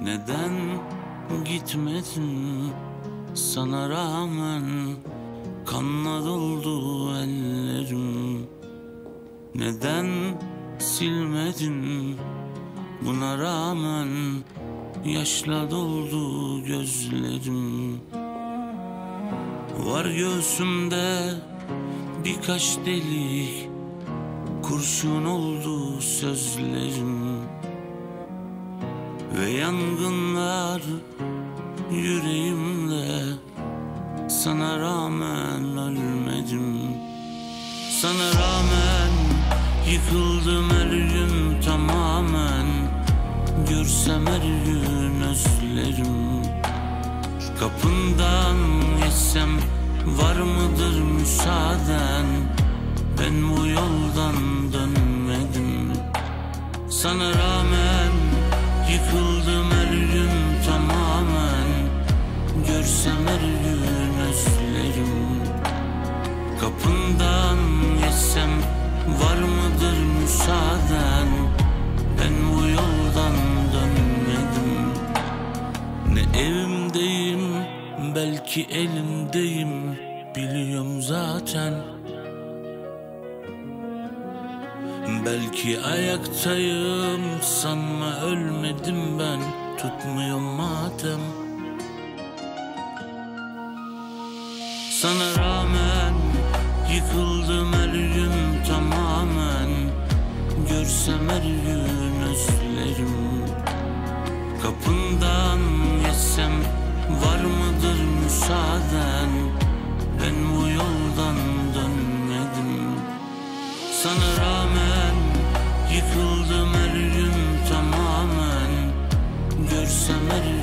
Neden gitmedin sana rağmen? Kanla doldu ellerim. Neden silmedin buna rağmen? Yaşla doldu gözlerim. Var göğsümde birkaç delik, kurşun oldu sözlerim. Ve yangınlar yüreğimde, sana rağmen ölmedim. Sana rağmen yıkıldım her gün tamamen. Görsem her gün özlerim. Kapından geçsem var mıdır müsaaden? Ben bu yoldan dönmedim. Sana rağmen yıkıldım her gün tamamen. Görsem her gün özlerim. Kapından geçsem var mıdır müsaaden? Ben bu yoldan dönmedim. Ne evimdeyim, belki elimdeyim, biliyorum zaten. Belki ayaktayım, sanma ölmedim ben, tutmuyor matem. Sana rağmen yıkıldım her gün tamamen. Görsem her gün özlerim. Kapından geçsem var mıdır müsaaden? Ben bu yoldan dönmedim. Sana rağmen yıkıldım her gün tamamen. Görsem her